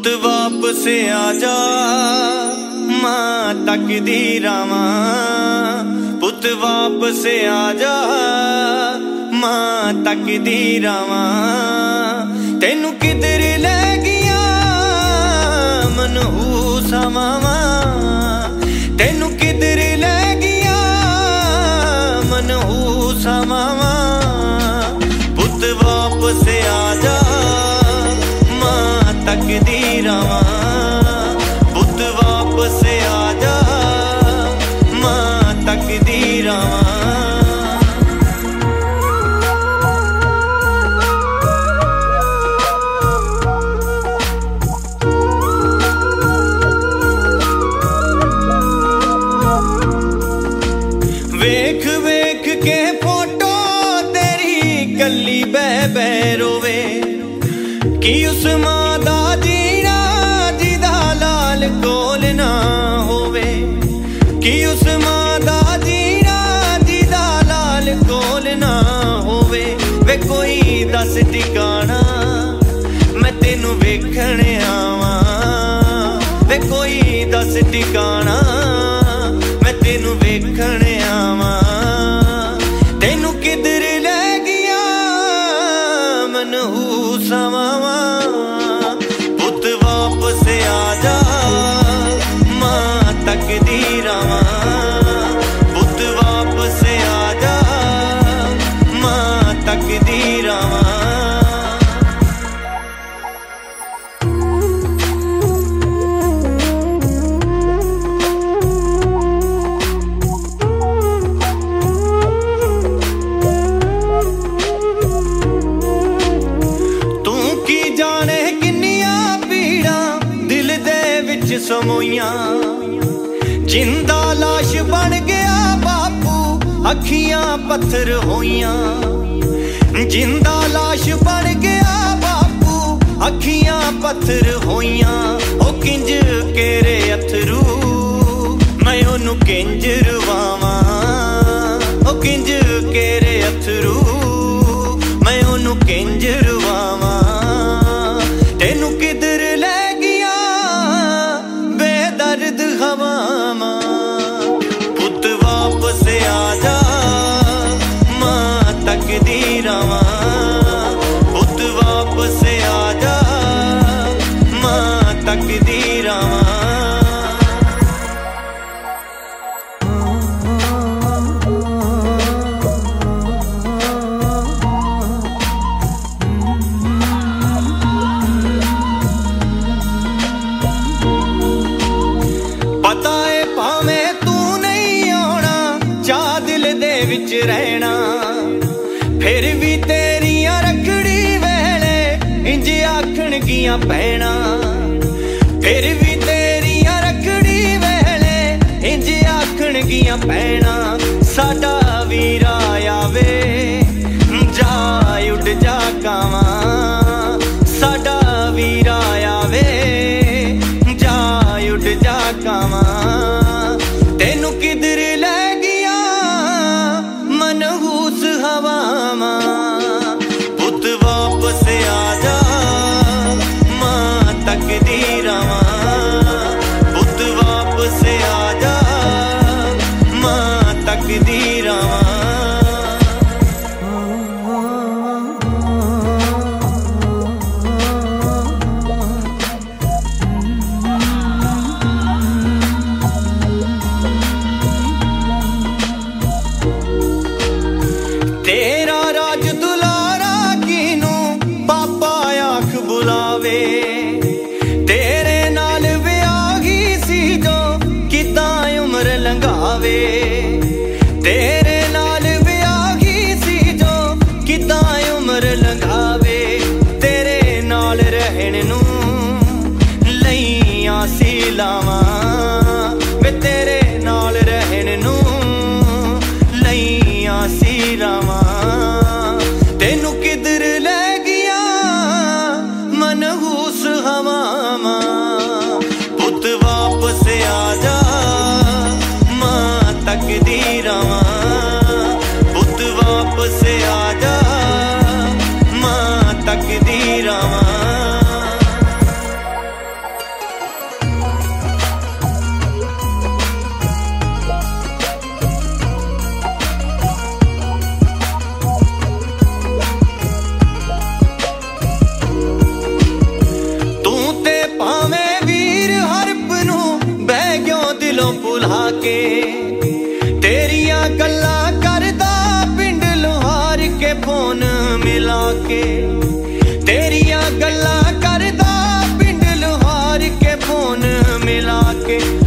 वापस आजा मां तकदीरां पुत वापस आजा मां तकदीरां तेनू किधर ले गया मनहूसा मामा तेनू किधर ले गया मनहूसा मामा पुत वापस आजा मां तकदीरां पुत वापस आजा मां तकदीरां वेख वेख के फोटो तेरी कली बह बह रोवे कि उस मां दा जीना जिदा लाल कोल ना होवे कि उस मां दा जीना जिदा लाल कोल ना होवे वे कोई दस ठिकाना मैं तेनू वेखण आवां वे कोई दस ठिकाना मैं तेनू वेखण आवां तेनू किधर ले गया मनहूसा मामा पुत वापस आजा मां तकदीरां पुत वापस आजा मां तकदीरां समोइयां जिंदा लाश बन गया बापू अखियां पत्थर होइयां जिंदा लाश बन गया बापू अखियां पत्थर होइयां ओ किंज केरे अथरू मैं ओनू किंज रवावां ओ किंज केरे अथरू मैं ओनू किंज रवावां तेनू किधर ले दर्द हवामा पुत वापस आजा मां तकदीरां पुत वापस आजा मां तकदीरां पता है भावें तू नहीं आना चाह दिल दे विच रहना फिर भी तेरियां रखड़ी वेले इंज आखणगियां पैना फिर भी तेरियां रखड़ी वेले इंज आखणगियां पैना साडा वीरा आवे जा उड़ जा कावां साडा वीरा आवे जा उड़ जा कावां तेनू किधर ले गया मनहूस हवामा पुत वापस आजा मां तकदीरां पुत वापस आजा मां तकदीरां तेरा राज दुलारा किनू पापा आख बुलावे तेरे नाल विआही सी जो किदां उम्र लंघावे तेरे नाल विआही सी जो किदां उम्र लंघावे तेरे नाल रहण नू लईयां सी लावां वे तेरे नाल रहण नू लईयां सी लावां तेनू किधर ले गया मनहूस हवामा पुत वापस आजा मां तकदीरां पुत वापस आजा मां तकदीरां दिलों भुला के तेरियां गल्लां करदा पिंड लोहार के फोन मिला के तेरियां गल्लां करदा पिंड लोहार के फोन मिला के